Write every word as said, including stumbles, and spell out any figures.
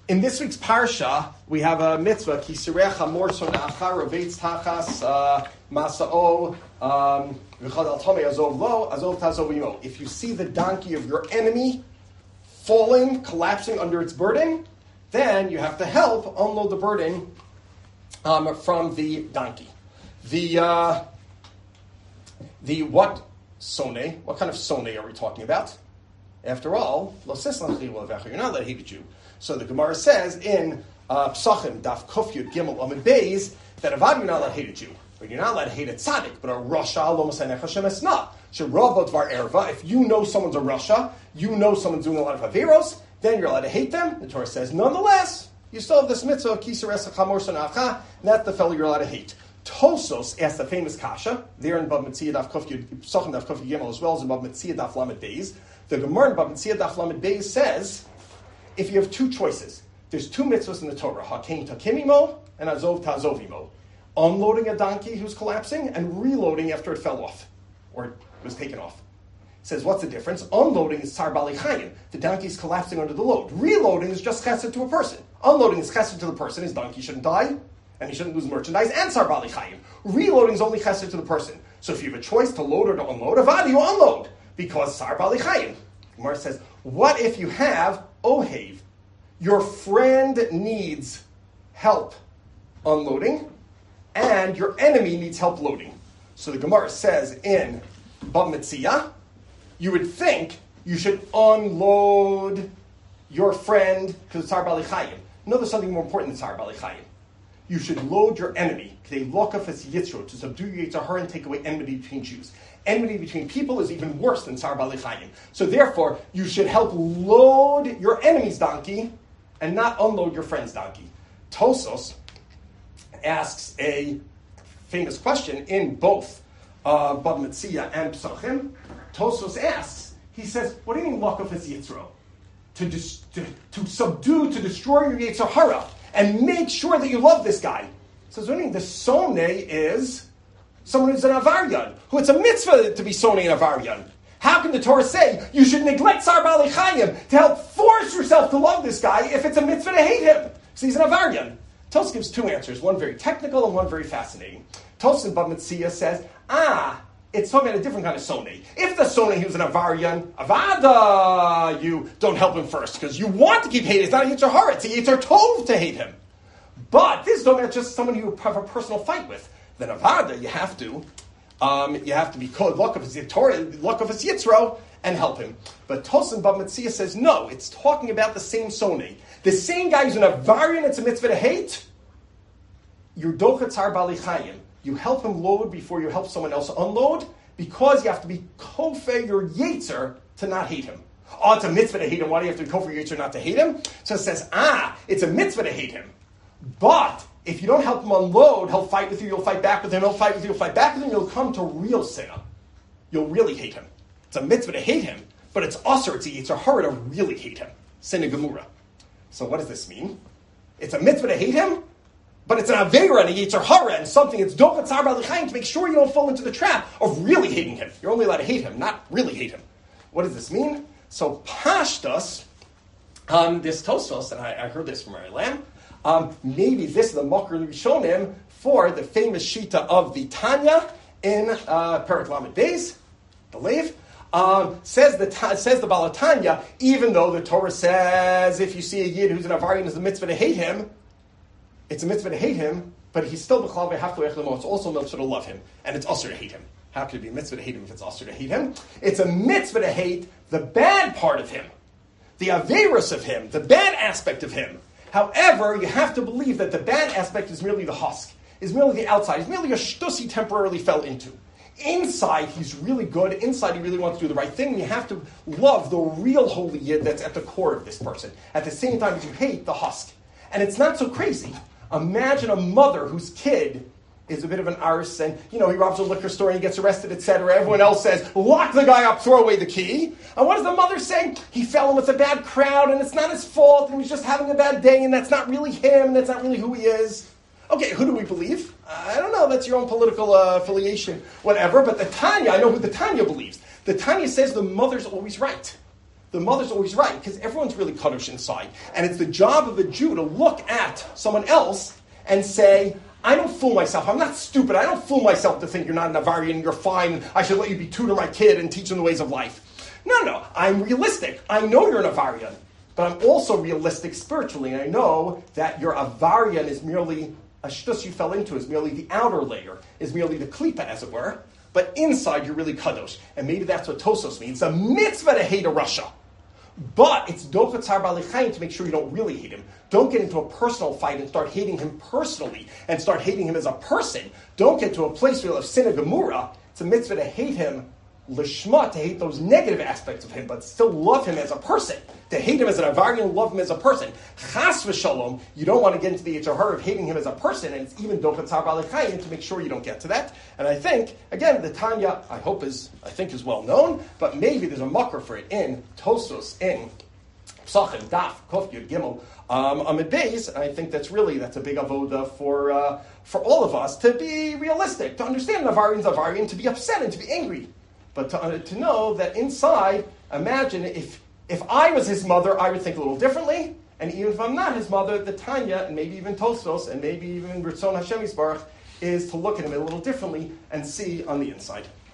In this week's parsha, we have a mitzvah, Kisirech Hamor Sonacha Rovetz Tachas Masao V'chad Al Tomei Azov Lo Azov Tazov Imo. If you see the donkey of your enemy falling, collapsing under its burden, then you have to help unload the burden um, from the donkey. The uh, the what sone? What kind of sone are we talking about? After all, Lo Sislach Li Lo V'Echa. You're not allowed to hate a Jew. So the Gemara says in uh, Psachim, Daf Kuf Yud Gimel Amid Beis, that avad you're not allowed to hate a Jew, but you're not allowed to hate a tzaddik, but a rasha lo masanecha shemesna. Sherabot var erva. If you know someone's a rasha, you know someone's doing a lot of averos, then you're allowed to hate them. The Torah says, nonetheless, you still have this mitzvah kiseres chamor sanacha, and that's the fellow you're allowed to hate. Tosos asked the famous kasha there in Bab Metzia Daf Kuf Yud Psachim Daf Kuf Yud Gimel as well as in Bab Metzia Daf Lamed Beis. The Gemara in Bab Metzia Daf Lamed Beis says, if you have two choices, there's two mitzvahs in the Torah, Hakein Takimimo and Azov Tazovimo. Unloading a donkey who's collapsing and reloading after it fell off or was taken off. It says, what's the difference? Unloading is Tsar Bali Chayim. The donkey's collapsing under the load. Reloading is just chesed to a person. Unloading is chesed to the person. His donkey shouldn't die and he shouldn't lose merchandise and Tsar Bali Chayim. Reloading is only chesed to the person. So if you have a choice to load or to unload, avad, you unload because Tsar Bali Chayim. Gemara says, what if you have Ohev? Your friend needs help unloading, and your enemy needs help loading. So the Gemara says in Bab Metzia, you would think you should unload your friend because it's Tsar Bali Chayim. No, there's something more important than Tsar Bali Chayim. You should load your enemy, to subdue your Yetzer Hara and take away enmity between Jews. Enmity between people is even worse than Tsar Bali Chayim. So therefore, you should help load your enemy's donkey and not unload your friend's donkey. Tosos asks a famous question in both uh, Bab Metzia and Psachim. Tosos asks, he says, what do you mean Lakov es Yitzro? To, dis- to, to subdue, to destroy your Yetzer Hara and make sure that you love this guy. He says, what do you mean? The Sone is someone who's an Avaryan, who it's a mitzvah to be Sone and Avaryan. How can the Torah say you should neglect Tsar Bali Chayim to help force yourself to love this guy if it's a mitzvah to hate him? So he's an Avaryan. Tos gives two answers, one very technical and one very fascinating. Tos in Bab Metzia says, ah, it's talking about a different kind of Sone. If the Sone, he was an Avaryan, Avada, you don't help him first because you want to keep hating. It's not a Yetzer Hara, it's a Yetzer Tov to hate him. But this is talking about just someone you have a personal fight with. Then Avada, you have to, um, you have to be called luck of his Yitzro and help him. But Tosin Bab Metzia says no. It's talking about the same Sone, the same guy who's an Avarian. It's a mitzvah to hate. You're Docha Tsar Bali Chayim. You help him load before you help someone else unload because you have to be kofeh your Yetzer to not hate him. Oh, it's a mitzvah to hate him. Why do you have to be kofeh your Yetzer not to hate him? So it says, ah, it's a mitzvah to hate him, but if you don't help him unload, he'll fight with you, you'll fight back with him, he'll fight with you, you'll fight back with him, you'll come to real sinna. You'll really hate him. It's a mitzvah to hate him, but it's usher, it's a Yetzer Hara to really hate him. Sinna Gemura. So what does this mean? It's a mitzvah to hate him, but it's an Aveira and a Yetzer Hara and something, it's Docha Tsar Bali Chayim to make sure you don't fall into the trap of really hating him. You're only allowed to hate him, not really hate him. What does this mean? So Pashtus, um, this Tosfos, and I, I heard this from Mary Lamb, Um, maybe this is the Makar Rishonim for the famous Shita of the Tanya in uh, Perek Lamed Beis, the Lev. Um, says the says the Balatanya, even though the Torah says if you see a Yid who's an Avarian, it's a mitzvah to hate him, it's a mitzvah to hate him, but he's still B'chal Ve'haftu Echlemo, it's also a mitzvah to love him, and it's usher to hate him. How could it be a mitzvah to hate him if it's usher to hate him? It's a mitzvah to hate the bad part of him, the Averis of him, the bad aspect of him. However, you have to believe that the bad aspect is merely the husk, is merely the outside, is merely a shtus he temporarily fell into. Inside, he's really good. Inside, he really wants to do the right thing. And you have to love the real holy Yid that's at the core of this person. At the same time as you hate the husk. And it's not so crazy. Imagine a mother whose kid is a bit of an arse, and, you know, he robs a liquor store and he gets arrested, et cetera. Everyone else says, lock the guy up, throw away the key. And what does the mother say? He fell in with a bad crowd, and it's not his fault, and he's just having a bad day, and that's not really him, and that's not really who he is. Okay, who do we believe? I don't know, that's your own political uh, affiliation, whatever, but the Tanya, I know who the Tanya believes. The Tanya says the mother's always right. the mother's always right, because everyone's really kadosh inside. And it's the job of a Jew to look at someone else and say, I don't fool myself. I'm not stupid. I don't fool myself to think you're not an Avarian, you're fine, I should let you be tutor my kid and teach him the ways of life. No, no, I'm realistic. I know you're an Avarian, but I'm also realistic spiritually, and I know that your Avarian is merely a shtus you fell into, is merely the outer layer, is merely the klipa, as it were, but inside you're really kadosh. And maybe that's what Tosos means. It's a mitzvah to hate a Rasha. But it's docha tzar b'alei to make sure you don't really hate him. Don't get into a personal fight and start hating him personally and start hating him as a person. Don't get to a place where you have sin gemura. It's a mitzvah to hate him lishma, to hate those negative aspects of him, but still love him as a person. To hate him as an avarian, love him as a person. Chas v'shalom, you don't want to get into the Yetzer Hara of hating him as a person, and it's even docha tzar b'alei chayim to make sure you don't get to that. And I think, again, the Tanya, I hope is, I think is well known, but maybe there's a makar for it in Tosos, in Psachim, Daf, Kof, Yud, Gimel, um, Amid Beis, and I think that's really, that's a big avoda for uh, for all of us to be realistic, to understand an avarian's avarian, to be upset and to be angry. But to, uh, to know that inside, imagine if if I was his mother, I would think a little differently. And even if I'm not his mother, the Tanya, and maybe even Tosfos, and maybe even Ritzon Hashem Yisbarach, is to look at him a little differently and see on the inside.